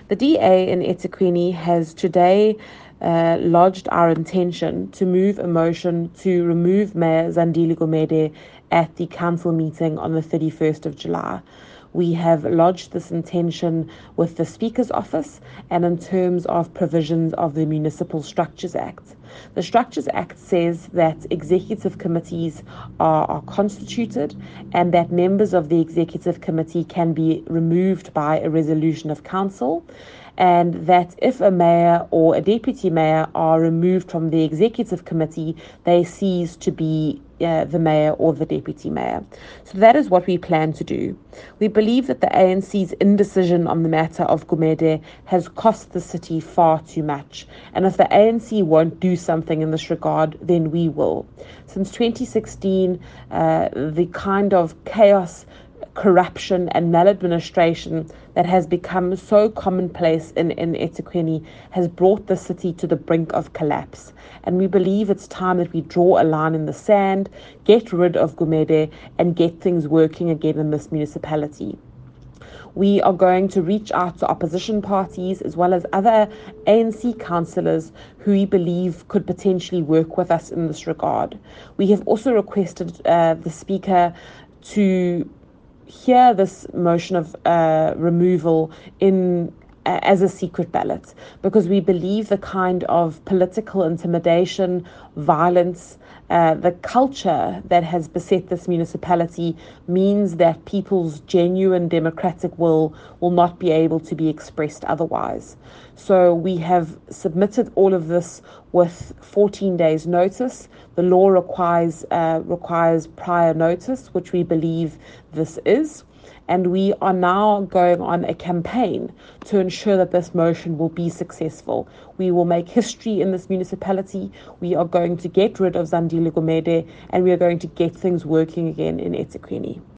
The DA in eThekwini has today lodged our intention to move a motion to remove Mayor Zandile Gumede at the council meeting on the 31st of July. We have lodged this intention with the Speaker's Office and in terms of provisions of the Municipal Structures Act. The Structures Act says that executive committees are constituted and that members of the executive committee can be removed by a resolution of council, and that if a mayor or a deputy mayor are removed from the executive committee, they cease to be the mayor or the deputy mayor. So that is what we plan to do. We believe that the ANC's indecision on the matter of Gumede has cost the city far too much. And if the ANC won't do something in this regard, then we will. Since 2016, the kind of chaos, corruption and maladministration that has become so commonplace in eThekwini has brought the city to the brink of collapse. And we believe it's time that we draw a line in the sand, get rid of Gumede, and get things working again in this municipality. We are going to reach out to opposition parties as well as other ANC councillors who we believe could potentially work with us in this regard. We have also requested the Speaker to hear this motion of removal as a secret ballot, because we believe the kind of political intimidation, violence, the culture that has beset this municipality means that people's genuine democratic will not be able to be expressed otherwise. So we have submitted all of this with 14 days notice. The law requires prior notice, which we believe this is. And we are now going on a campaign to ensure that this motion will be successful. We will make history in this municipality. We are going to get rid of Zandile Gumede, and we are going to get things working again in eThekwini.